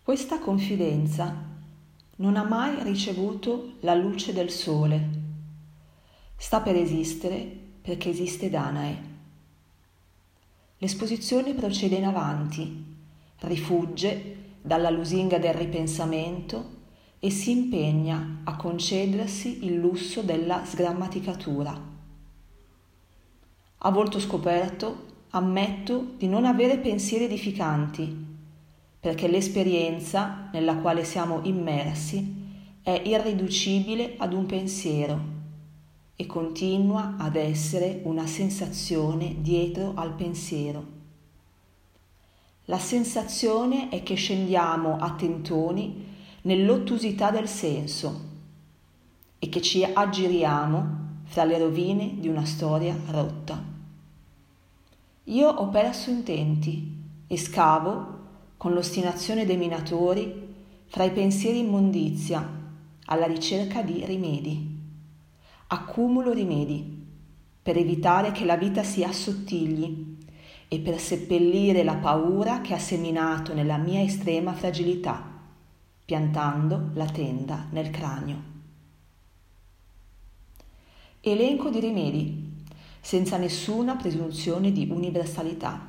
Questa confidenza non ha mai ricevuto la luce del sole. Sta per esistere perché esiste Danae. L'esposizione procede in avanti, rifugge dalla lusinga del ripensamento e si impegna a concedersi il lusso della sgrammaticatura. A volto scoperto ammetto di non avere pensieri edificanti, perché l'esperienza nella quale siamo immersi è irriducibile ad un pensiero e continua ad essere una sensazione dietro al pensiero. La sensazione è che scendiamo a tentoni nell'ottusità del senso e che ci aggiriamo fra le rovine di una storia rotta. Io ho perso intenti e scavo con l'ostinazione dei minatori fra i pensieri immondizia alla ricerca di rimedi. Accumulo rimedi per evitare che la vita si assottigli e per seppellire la paura che ha seminato nella mia estrema fragilità, piantando la tenda nel cranio. Elenco di rimedi, senza nessuna presunzione di universalità.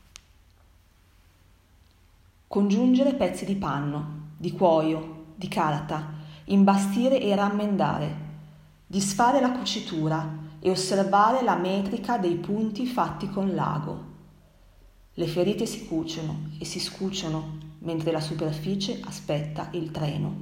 Congiungere pezzi di panno, di cuoio, di carta, imbastire e rammendare, disfare la cucitura e osservare la metrica dei punti fatti con l'ago. Le ferite si cuciono e si scucciono mentre la superficie aspetta il treno.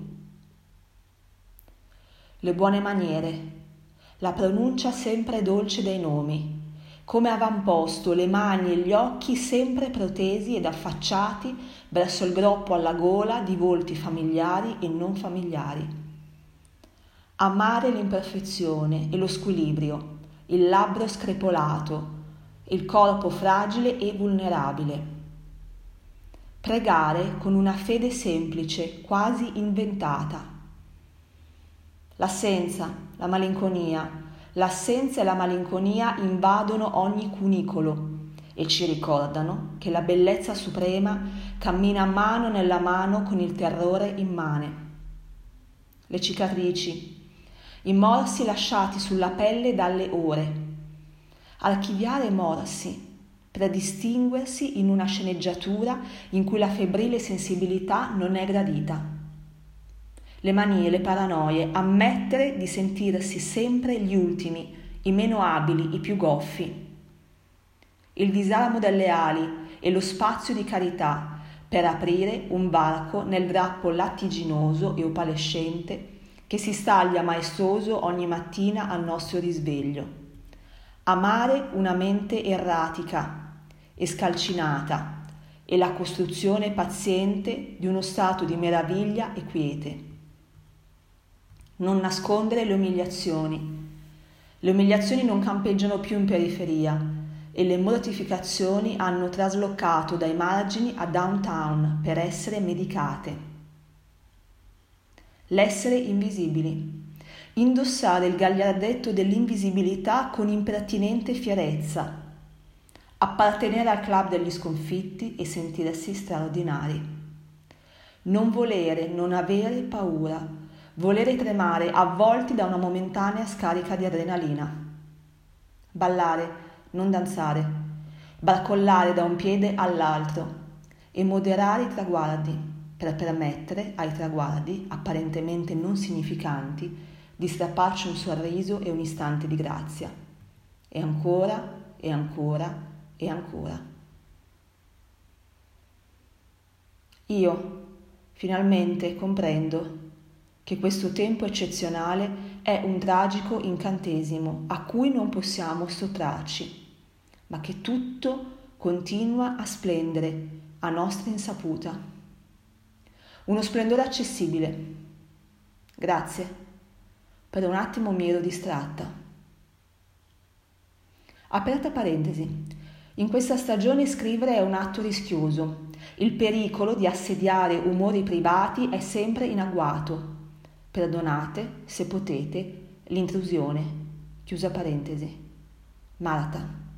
Le buone maniere, la pronuncia sempre dolce dei nomi, come avamposto le mani e gli occhi sempre protesi ed affacciati verso il groppo alla gola di volti familiari e non familiari. Amare l'imperfezione e lo squilibrio, il labbro screpolato, il corpo fragile e vulnerabile. Pregare con una fede semplice, quasi inventata. L'assenza, la malinconia, l'assenza e la malinconia invadono ogni cunicolo e ci ricordano che la bellezza suprema cammina mano nella mano con il terrore immane. Le cicatrici, i morsi lasciati sulla pelle dalle ore. Archiviare morsi per distinguersi in una sceneggiatura in cui la febbrile sensibilità non è gradita. Le manie, le paranoie, ammettere di sentirsi sempre gli ultimi, i meno abili, i più goffi. Il disarmo delle ali e lo spazio di carità per aprire un varco nel drappo lattiginoso e opalescente che si staglia maestoso ogni mattina al nostro risveglio. Amare una mente erratica e scalcinata e la costruzione paziente di uno stato di meraviglia e quiete. Non nascondere le umiliazioni. Le umiliazioni non campeggiano più in periferia e le mortificazioni hanno traslocato dai margini a downtown per essere medicate. L'essere invisibili. Indossare il gagliardetto dell'invisibilità con impertinente fierezza. Appartenere al club degli sconfitti e sentirsi straordinari. Non volere, non avere paura. Volere tremare avvolti da una momentanea scarica di adrenalina. Ballare, non danzare, barcollare da un piede all'altro e moderare i traguardi per permettere ai traguardi apparentemente non significanti di strapparci un sorriso e un istante di grazia. E ancora, e ancora, e ancora. Io finalmente comprendo che questo tempo eccezionale è un tragico incantesimo a cui non possiamo sottrarci, ma che tutto continua a splendere a nostra insaputa. Uno splendore accessibile. Grazie, per un attimo mi ero distratta. Aperta parentesi. In questa stagione scrivere è un atto rischioso. Il pericolo di assediare umori privati è sempre in agguato. Perdonate, se potete, l'intrusione. Chiusa parentesi. Marta.